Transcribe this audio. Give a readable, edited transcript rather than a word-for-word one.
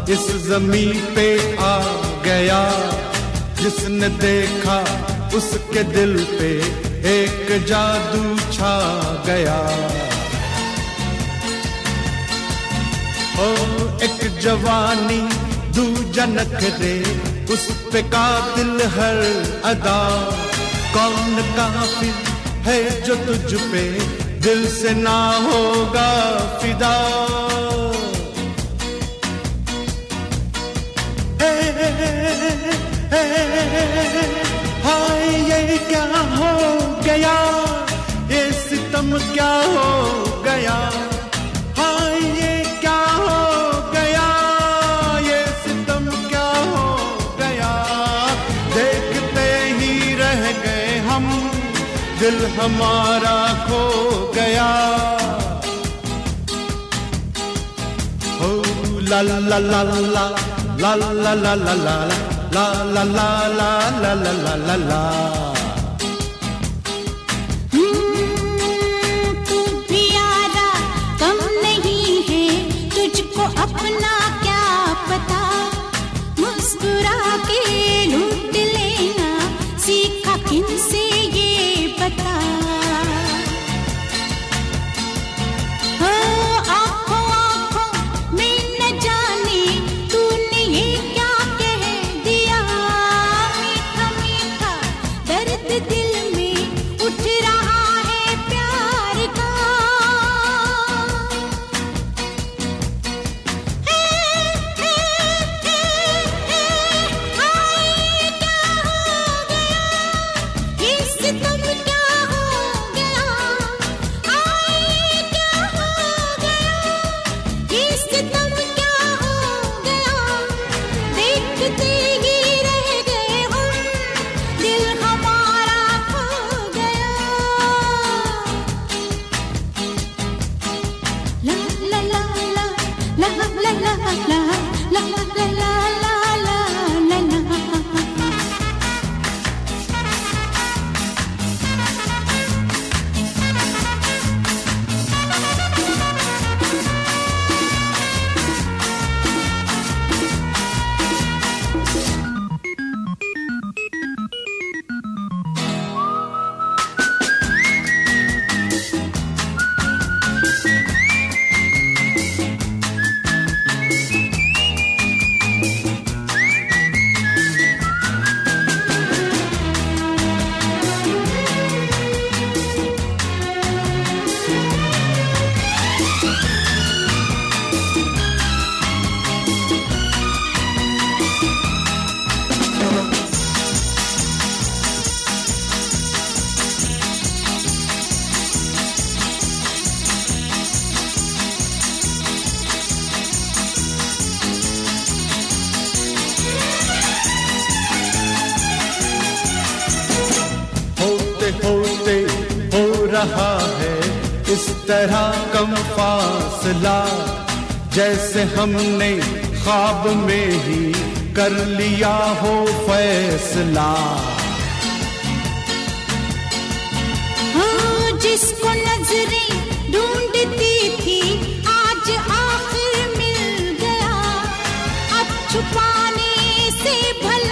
इस ज़मीं पे आ गया, जिसने देखा उसके दिल पे एक जादू छा गया। ओ एक जवानी दूजा नखरे, उस पे कातिल हर अदा। कौन काफिर है जो तुझ पे दिल से ना होगा फिदा। हाय ये क्या हो गया, ये सितम क्या हो गया। हाय ये क्या हो गया, ये सितम क्या हो गया। देखते ही रह गए हम, दिल हमारा खो गया। हो ला ला ला ला ला ला ला ला ला ला ला ला ला ला ला ला ला। तू भी यारा कम नहीं है, तुझको अपना क्या पता। मुस्कुरा के लूट लेना सीखा किनसे ये बता। आँखों आँखों में न जाने तूने ये क्या कह दिया। मीठा मीठा दर्द दिल में उठ रहा है प्यार का। ये सितम क्या हो गया, क्या हो गया। ये सितम क्या हो गया, देखते ही रह गए हम, दिल हमारा खो गया। ला ला ला ला ला ला ला ला ला ला ला ला ला ला। होते होते हो रहा है इस तरह कम फासला, जैसे हमने ख्वाब में ही कर लिया हो फैसला। जिसको नजरें ढूंढती थी आज आखिर मिल गया। अब छुपाने से भला